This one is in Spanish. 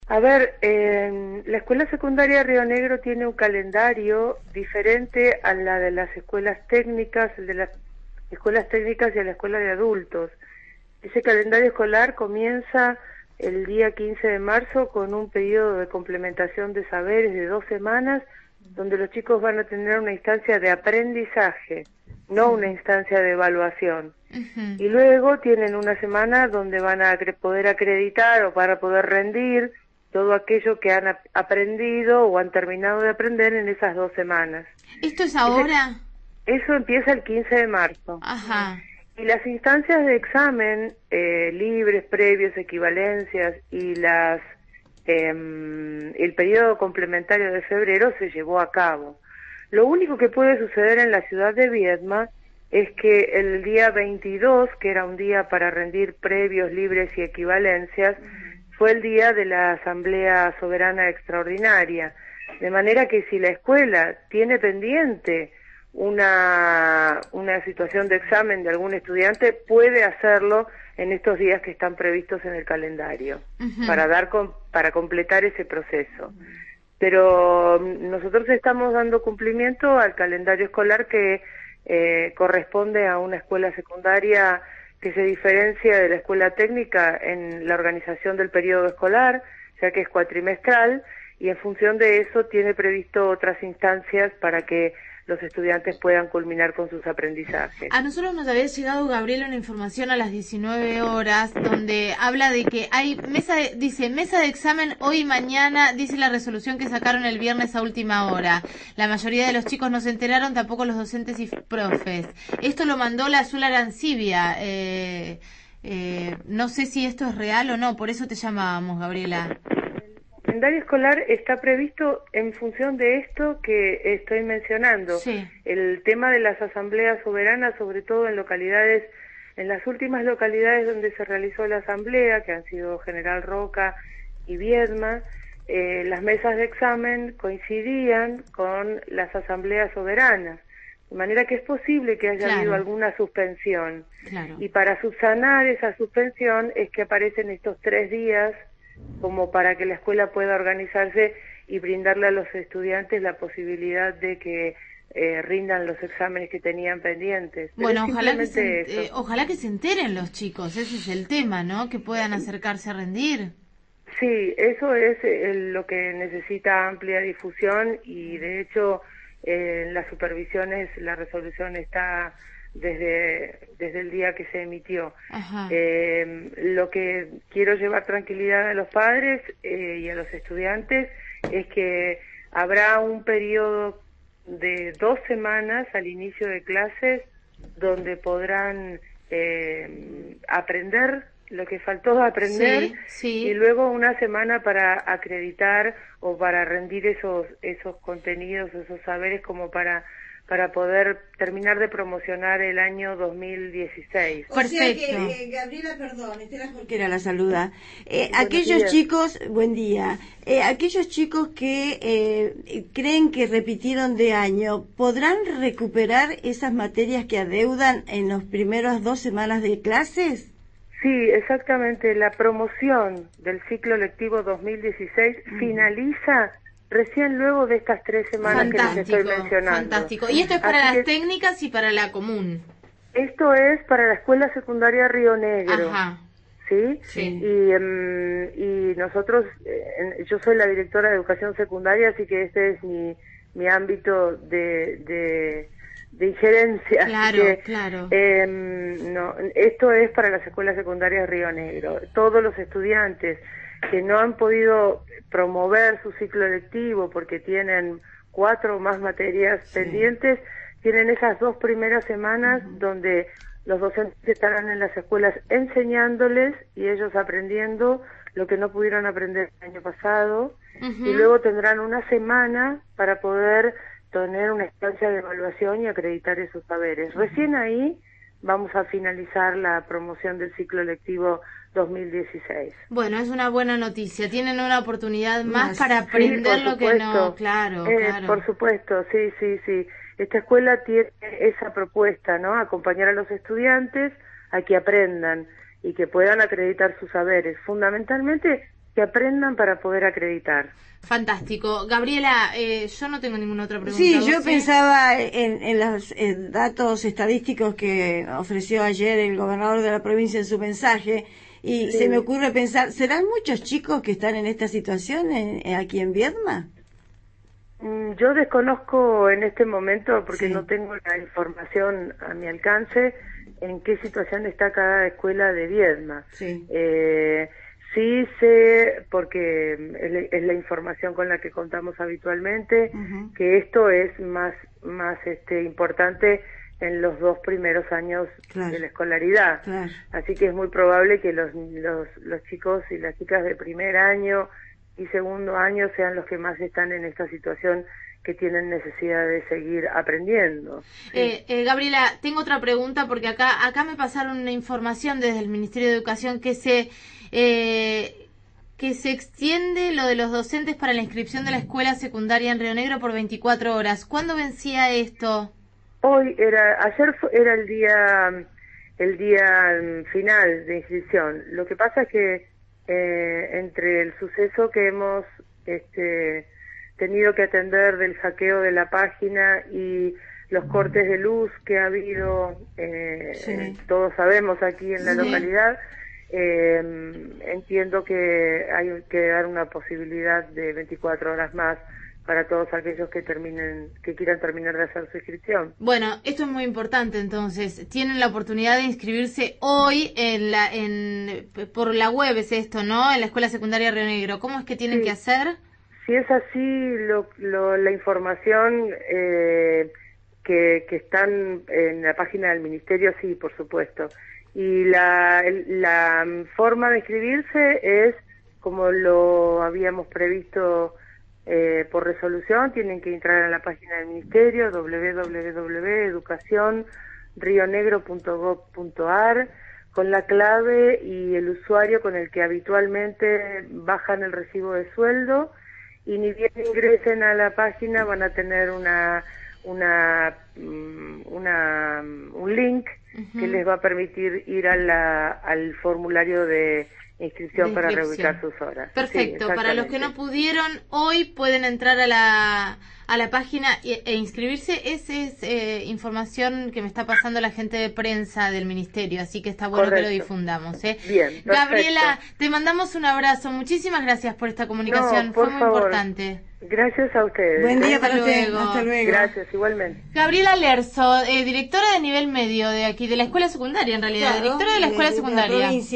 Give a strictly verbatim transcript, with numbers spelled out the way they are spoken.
A ver, eh, la escuela secundaria Río Negro tiene un calendario diferente a la de las escuelas técnicas, el de las escuelas técnicas y a la escuela de adultos. Ese calendario escolar comienza el día quince de marzo con un periodo de complementación de saberes de dos semanas, donde los chicos van a tener una instancia de aprendizaje, no una instancia de evaluación. Uh-huh. Y luego tienen una semana donde van a poder acreditar o para poder rendir todo aquello que han ap aprendido o han terminado de aprender en esas dos semanas. ¿Esto es ahora? Ese, eso empieza el quince de marzo. Ajá. Y las instancias de examen eh, libres, previos, equivalencias y las eh, el periodo complementario de febrero se llevó a cabo. Lo único que puede suceder en la ciudad de Viedma es que el día veintidós, que era un día para rendir previos, libres y equivalencias, fue el día de la Asamblea Soberana Extraordinaria, de manera que si la escuela tiene pendiente una, una situación de examen de algún estudiante, puede hacerlo en estos días que están previstos en el calendario, uh-huh. para, dar con, para completar ese proceso. Pero nosotros estamos dando cumplimiento al calendario escolar que eh, corresponde a una escuela secundaria que se diferencia de la escuela técnica en la organización del periodo escolar, ya que es cuatrimestral, y en función de eso tiene previsto otras instancias para que los estudiantes puedan culminar con sus aprendizajes. A nosotros nos había llegado, Gabriela, una información a las diecinueve horas donde habla de que hay mesa de, dice mesa de examen hoy y mañana, dice la resolución que sacaron el viernes a última hora. La mayoría de los chicos no se enteraron, tampoco los docentes y profes. Esto lo mandó la Azul Arancibia. Eh, eh, no sé si esto es real o no, por eso te llamábamos, Gabriela. El calendario escolar está previsto en función de esto que estoy mencionando. Sí. El tema de las asambleas soberanas, sobre todo en localidades, en las últimas localidades donde se realizó la asamblea, que han sido General Roca y Viedma, eh, las mesas de examen coincidían con las asambleas soberanas, de manera que es posible que haya Claro. habido alguna suspensión. Claro. Y para subsanar esa suspensión es que aparecen estos tres días como para que la escuela pueda organizarse y brindarle a los estudiantes la posibilidad de que eh, rindan los exámenes que tenían pendientes. Pero bueno, ojalá que, se, eh, eso. ojalá que se enteren los chicos, ese es el tema, ¿no? Que puedan acercarse a rendir. Sí, eso es eh, lo que necesita amplia difusión y de hecho eh, en las supervisiones la resolución está desde desde el día que se emitió. Eh, lo que quiero llevar tranquilidad a los padres eh, y a los estudiantes es que habrá un periodo de dos semanas al inicio de clases donde podrán eh, aprender lo que faltó aprender sí, sí. y luego una semana para acreditar o para rendir esos esos contenidos, esos saberes como para para poder terminar de promocionar el año dos mil dieciséis. O sea que, eh, Gabriela, perdón, Estela Jorquera la saluda. Eh, aquellos días. chicos, buen día, eh, aquellos chicos que eh, creen que repitieron de año, ¿podrán recuperar esas materias que adeudan en las primeras dos semanas de clases? Sí, exactamente. La promoción del ciclo lectivo dos mil dieciséis mm. finaliza recién luego de estas tres semanas fantástico, que les estoy mencionando. Fantástico. ¿Y esto es para Así las técnicas y para la común? Esto es para la escuela secundaria Río Negro. Ajá. ¿Sí? Sí. Y, um, y nosotros, eh, yo soy la directora de educación secundaria, así que este es mi, mi ámbito de, de, de injerencia. Claro, que, claro. Eh, no, esto es para las escuelas secundarias Río Negro. Todos los estudiantes que no han podido promover su ciclo lectivo porque tienen cuatro o más materias sí. pendientes, tienen esas dos primeras semanas uh-huh. donde los docentes estarán en las escuelas enseñándoles y ellos aprendiendo lo que no pudieron aprender el año pasado uh-huh. y luego tendrán una semana para poder tener una instancia de evaluación y acreditar esos saberes. Uh-huh. Recién ahí vamos a finalizar la promoción del ciclo lectivo dos mil dieciséis. Bueno, es una buena noticia. Tienen una oportunidad más, más para aprender sí, lo que no... Claro, eh, claro. Por supuesto, sí, sí, sí. Esta escuela tiene esa propuesta, ¿no? Acompañar a los estudiantes a que aprendan y que puedan acreditar sus saberes. Fundamentalmente que aprendan para poder acreditar. Fantástico. Gabriela, eh, yo no tengo ninguna otra pregunta. Sí, yo ¿sí? pensaba en, en los en datos estadísticos que ofreció ayer el gobernador de la provincia en su mensaje, y Sí. se me ocurre pensar, ¿serán muchos chicos que están en esta situación en, en- aquí en Viedma? Mm, Yo desconozco en este momento, porque Sí. no tengo la información a mi alcance, en qué situación está cada escuela de Viedma. Sí. Eh, sí sé, porque es la, es la información con la que contamos habitualmente, Ujú. que esto es más, más este, importante en los dos primeros años Claro. de la escolaridad. Claro. Así que es muy probable que los, los, los chicos y las chicas de primer año y segundo año sean los que más están en esta situación, que tienen necesidad de seguir aprendiendo. Sí. Eh, eh, Gabriela, tengo otra pregunta, porque acá acá me pasaron una información desde el Ministerio de Educación que se eh, que se extiende lo de los docentes para la inscripción de la escuela secundaria en Río Negro por veinticuatro horas. ¿Cuándo vencía esto? Hoy era, ayer fue- era el día, el día mm, final de inscripción. Lo que pasa es que eh, entre el suceso que hemos este, tenido que atender del hackeo de la página y los cortes de luz que ha habido, eh, Sí. todos sabemos aquí en la Sí. localidad, eh, entiendo que hay que dar una posibilidad de veinticuatro horas más para todos aquellos que terminen, que quieran terminar de hacer su inscripción. Bueno, esto es muy importante, entonces. Tienen la oportunidad de inscribirse hoy en la, en, por la web, es esto, ¿no? En la Escuela Secundaria Río Negro. ¿Cómo es que tienen Sí. que hacer? Si es así, lo, lo- la información eh, que, que están en la página del Ministerio, sí, por supuesto. Y la, el- la forma de inscribirse es como lo habíamos previsto eh, por resolución. Tienen que entrar a la página del Ministerio, doble u doble u doble u punto educación río negro punto gob punto ar, con la clave y el usuario con el que habitualmente bajan el recibo de sueldo, y ni bien ingresen a la página van a tener una una mm, una un link Ujú. que les va a permitir ir a la, al formulario de inscripción De para inscripción. reubicar sus horas. Perfecto. Sí, Para los que no exactamente. pudieron, hoy pueden entrar a la, a la página e, e inscribirse. Esa es eh, información que me está pasando la gente de prensa del Ministerio, así que está bueno Correcto. que lo difundamos. ¿eh? Bien, perfecto. Gabriela, te mandamos un abrazo. Muchísimas gracias por esta comunicación. No, por Fue muy favor. importante. Gracias a ustedes. Buen día ¿eh? para Hasta usted. luego. Hasta luego. Gracias, igualmente. Gabriela Lerzo, eh, directora de nivel medio de aquí, de la escuela secundaria en realidad, Claro, directora de la de- escuela de la secundaria. provincia.